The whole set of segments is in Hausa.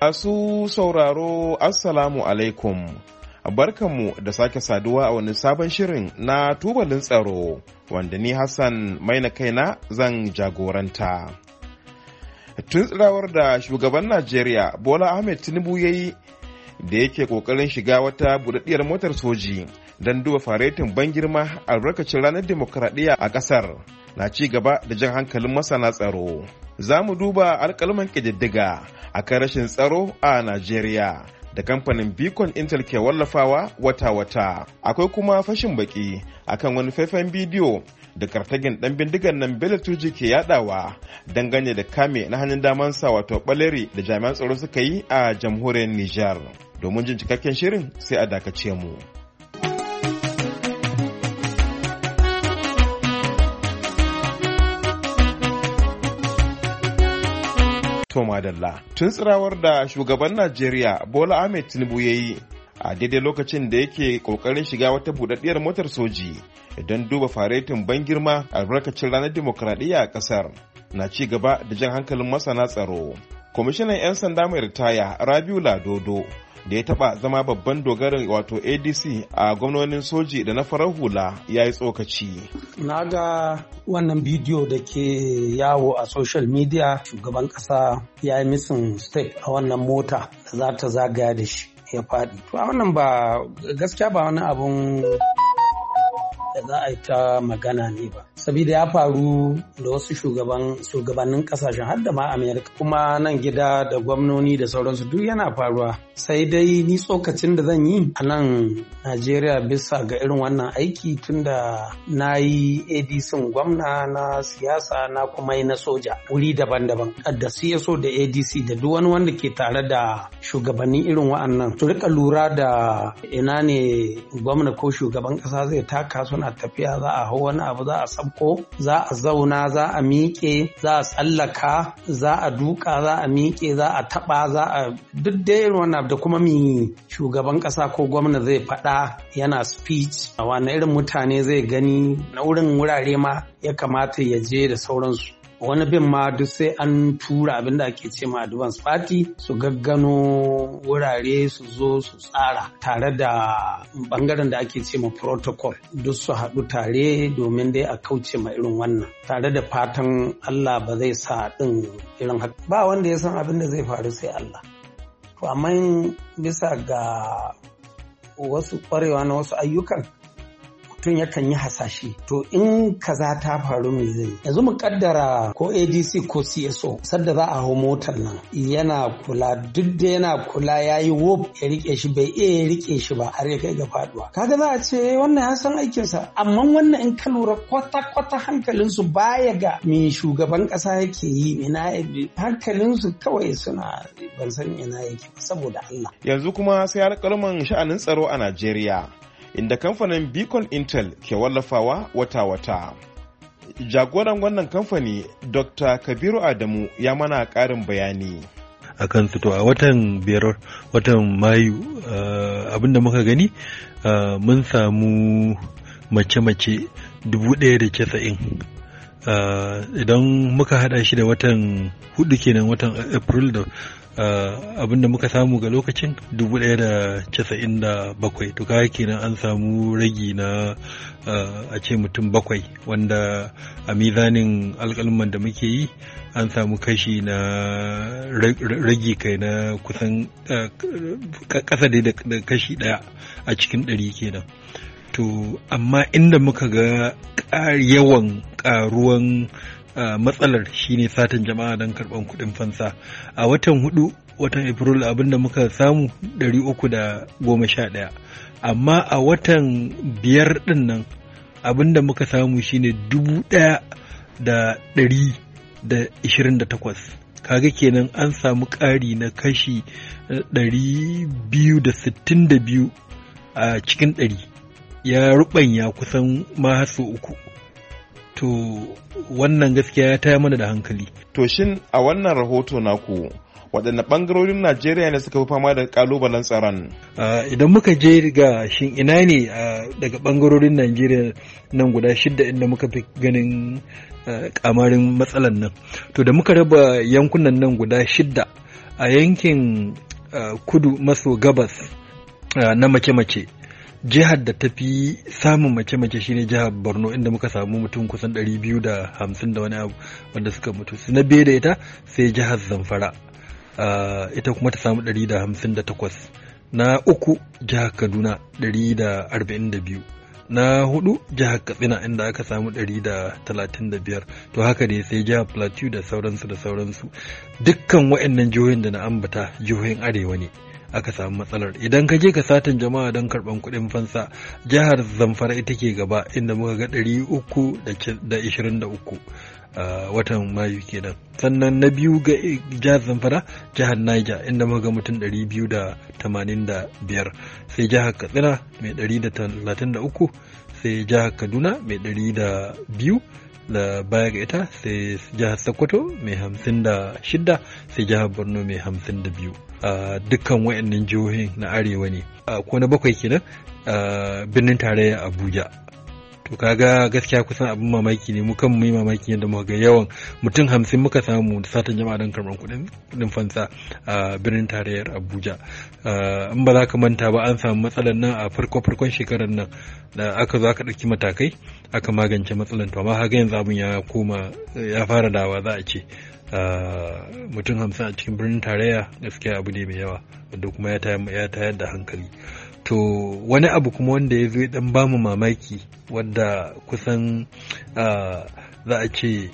Masu sauraro Assalamu alaikum. Barkanmu da sake saduwa a wani sabon shirin na tubalin tsaro wanda ni Hassan Maina kaina zan jagoranta. Tun tsirawar da shugaban Najeriya Bola Ahmed Tinubu ya yi da yake kokarin shiga wata budaddiyar motar soji don duba faretin ban girma albarkacin ranar demokradiyya a kasar na ci gaba da jan hankalin masana tsaro. Za mu duba alkalman ƙididdiga a kan rashin tsaro a Najeriya da kamfanin Beacon Intel ke wallafawa wata-wata. Akwai kuma fashin baki akan wani faifan bidiyo da kartagin ɗan bindigan nan Bello Turji ke yadawa dangane da kame na hannun damansa wato Baleri da jami'an tsaro suka yi a jamhuriyar Nijar. Domin jin cikakken shirin sai a dakace mu. Madalla. Tun tsirawar da shugaban Najeriya Bola Ahmed Tinubu ya yi a daidai lokacin da yake kokarin shiga wata budaddiyar motar soji don duba faretin ban girma albarkacin ranar demokradiyya a kasar na ci gaba da jan hankalin masana tsaro. Kwamishinan 'yan sanda mai ritaya Rabiu Ladodo da ya taba zama babban dogarin wato ADC a gwamnonin soji da na farar hula ya yi tsokaci. Na ga wannan bidiyo da ke yawo a social media, shugaban kasa ya yi missing step a wannan mota da za ta zagaya da shi ya faɗi. To a wannan ba gaskiya ba wani abun da za a yi ta magana ne ba. Sabida ya faru da wasu shugabannin kasashen har da ma Amerika kuma nan gida da gwamnoni da sauransu duk yana faruwa. Sai dai ni tsokacin da zan yi a nan Najeriya bisa ga irin wannan aiki tunda na yi ADC gwamna na siyasa na kuma yi na soja wuri daban-daban. Da CSO da ADC da duk wani wanda ke tare da shugabanni irin wa'annan su rika lura da ina ne gwamna ko shugaban kasa zai taka suna tafiya za a hau wani abu za a sabko za a zauna za a miƙe za a tsallaka za a duka za a miƙe za a taɓa za a duk da irin wannan da kuma mi shugaban ƙasa ko gwamna zai faɗa yana speech a wani irin mutane zai gani na wurin wurare ma ya kamata ya je da sauransu. Wani bin ma duk sai an tura abinda ake ce ma advance party su gaggano wurare su zo su tsara tare da bangaren da ake ce ma protocol duk su haɗu tare domin dai a kauce ma irin wannan tare da fatan Allah ba zai sa ɗin irin haka ba wanda ya san abin da zai faru sai Allah. To amma bisa ga wasu ƙwarewa na wasu ayyukan mutum yakan yi hasashe to in kaza ta faru me zai yanzu mu kaddara ko ADC ko CSO sadda za a hau motar nan yana kula duk da yana kula yayi wob ya rike shi bai iya ya rike shi ba har ya kai ga faduwa kaga za a ce wannan ya san aikin sa amma wannan in ka lura kwata hankalin su baya ga me shugaban kasa yake yi ina hankalin su kawai suna ban san ina yake saboda Allah. Yanzu kuma sai alƙalman sha'anin tsaro a Najeriya inda kamfanin Beacon Intel ke wallafawa wata-wata. Jagoran wannan kamfani Dr. Kabiru Adamu ya mana ƙarin bayani. A kan to a watan Mayu abinda muka gani mun samu mace-mace 1,090. Idan muka hada shi da watan hudu kenan watan April da abinda muka samu ga lokacin 1,097 to kaga kenan an samu ragi na a ce mutum 7 wanda a mizanin alƙalman da muke yi an samu kashi na ragi kai na kusan ƙasa da kashi 1 a cikin 100 kenan. To amma inda muka ga yawan ƙaruwan matsalar shine satin jama'a don karban kuɗin fansa a watan April abinda muka samu 311 amma a watan 5 din nan abinda muka samu shine 1,128 kaga kenan an samu ƙari na kashi 262 a cikin 100 ya rubanya kusan ma har 3. To wannan gaskiya ya taya mana da hankali. To shin a wannan rahoto naku waɗanne ɓangarorin Najeriya ne suka fi fama da ƙalubalen tsaron? Idan muka je ga shin ina ne daga ɓangarorin Najeriya nan guda 6 inda muka fi ganin kamarin matsalan nan. To da muka raba yankunan nan guda 6 a yankin kudu maso gabas na mace-mace, jihar da ta fi samun mace-mace shine jihar Borno, inda muka samu mutum kusan 250 da wani abu wanda suka mutu. Na biye da ita sai jihar Zamfara, ita kuma ta samu 158. Na uku jihar Kaduna 142. Na hudu jihar Katsina inda aka samu 135. To haka dai sai jihar Plateau da sauransu. Dukkan waɗannan jihohin da na ambata jihohin arewa ne aka samu matsalar. Idan ka je ka satan jama'a don karɓan kuɗin fansa, jihar Zamfara ita ke gaba inda muka ga 323 watan Mayu kenan. Sannan na biyu ga jihar Zamfara jihar Niger inda muka ga mutum 285, sai jihar Katsina mai 133, sai jihar Kaduna mai 102, da baya ga ita sai jihar Sokoto mai 56, sai jihar Borno mai 52. Dukkan wayannan jihohin na arewa ne. Ko na bakwai kenan birnin tarayya Abuja. To kaga gaskiya kusan abin mamaki ne, mu kan mu yi mamaki yadda muka ga yawan mutum 50 muka samu da satan jama'a don karɓar kuɗin fansa a birnin tarayyar Abuja. In ba za ka manta ba, an samu matsalar nan a farkon shekarar nan da aka zo aka ɗauki matakai aka magance matsalar, to amma haka yanzu abin ya fara dawa, za a ce mutum 50 a cikin birnin tarayya gaskiya abu ne mai yawa wanda kuma ya tayar da hankali. To wani abu kuma wanda ya zo ya dan bamu mamaki, wadda kusan za a ce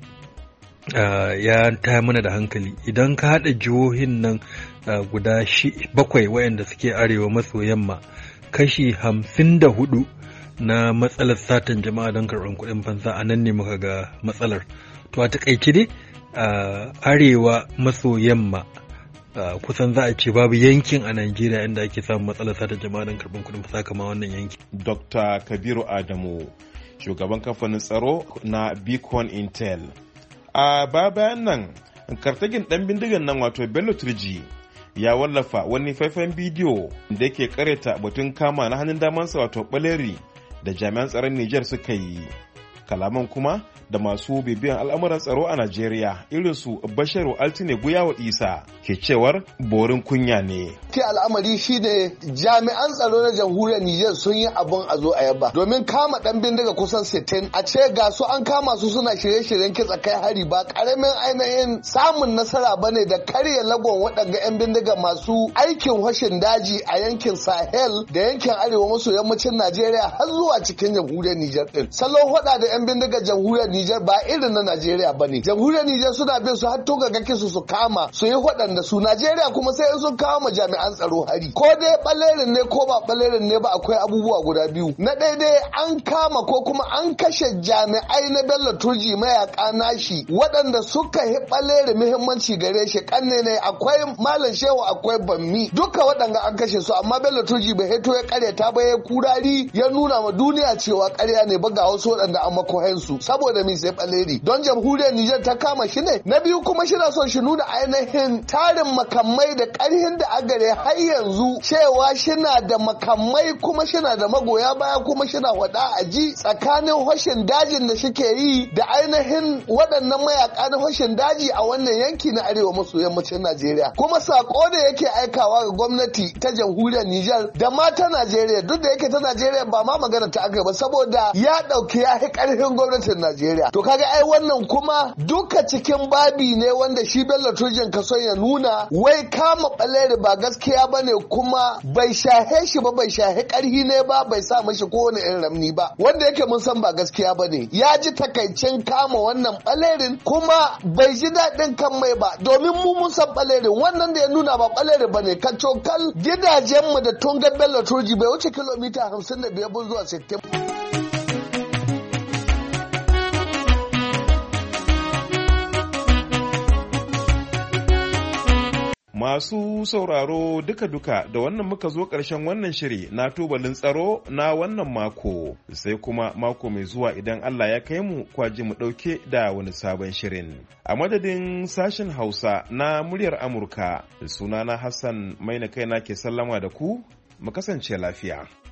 ya taya mana da hankali, idan ka haɗa jihohin nan guda 7 wayanda suke arewa maso yamma, kashi 54 na matsalar satan jama'a don karɓar kuɗin fansa a nan ne muka ga matsalar. To a taƙaice dai arewa maso yamma kusan za a ce babu yankin a Najeriya inda ake samun matsalar sata jama'a don karɓar kuɗin fasa kama wannan yanki. Dr. Kabiru Adamu, shugaban kamfanin tsaro na Beacon Intel. A bayan nan, kartagin ɗan bindigan nan wato Bello Turji ya wallafa wani faifan bidiyo da yake kareta batun kama na hannun damansa wato Baleri da jami'an tsaron Nijar suka yi. Kalaman kuma da masu bibiyan al'amuran tsaro a Najeriya irin su Basharu Altine Guyawa Isa ke cewar borin kunya ne. Ke al'amari shi ne jami'an tsaro na jamhuriyar Nijar sun yi abun a zo a yaba, domin kama dan bindiga kusan 60 a ce ga su an kama su suna shirye-shiryen kitsa kai hari ba karamin ainihin samun nasara bane da karya lagon waɗanda 'yan bindiga masu aikin hashin daji a yankin Sahel da yankin arewa maso yammacin Najeriya har zuwa cikin jamhuriyar Nijar din. Salon hoda da 'yan bindiga jamhuriyar Nijar ba irin na Najeriya bane. Jamhuriyar Nijar suna bin su har toga gake su kama su yi waɗanda su, Najeriya kuma sai sun kama jami'an tsaro hari. Ko dai balerin ne ko ba balerin ne ba, akwai abubuwa guda biyu. Na daidai an kama ko kuma an kashe jami'ai na Bello Turji mayaka nashi waɗanda suka yi baleri muhimmanci gare shi, kanne ne akwai Malam Shehu akwai Bammi, duka waɗanda an kashe su, amma Bello Turji bai hito ya karyata ba, ya kurari ya nuna ma duniya cewa karya ne ba ga wasu waɗanda an makohen su saboda mi sai baleri don jamhuriyar Nijar ta kama shi ne. Na biyu kuma shi na son shi nuna ainihin tarin makamai da ƙarhin da agare har yanzu cewa shina da makamai kuma shina da magoya baya kuma shina wada aji tsakanin hoshin dajin da shike yi da ainihin waɗannan mayaka na hoshin daji a wannan yanki na arewa maso yammacin Najeriya. Kuma sako da yake aikawa ga gwamnati ta jamhuriyar Nijar da ma ta Najeriya, duk da yake ta Najeriya ba ma magana ta aka ba saboda ya ɗauki ya yi ƙarfin gwamnatin Najeriya. To kaga ai wannan kuma duka cikin babi ne wanda shi Bello Turjin ka son ya nuna wai kama baleri ba gaskiya bane, kuma bai shahe shi ba, bai shahe karhi ne ba, bai sa mashi kowane irin ramni ba, wanda yake mun san ba gaskiya bane. Ya ji takaicin kama wannan balerin kuma bai ji daɗin kan mai ba, domin mu mun san balerin wannan da ya nuna ba baleri bane. Kacokal gidajenmu da tungar Bello Turji bai wuce kilomita 55 zuwa 60. Masu sauraro duka-duka da wannan muka zo ƙarshen wannan shiri na tubalin tsaro na wannan mako, sai kuma mako mai zuwa idan Allah ya kai mu kwaji mu ɗauke da wani sabon shirin. A madadin sashen Hausa na muryar Amurka, sunana Hassan Maina kaina ke sallama da ku, mu kasance lafiya.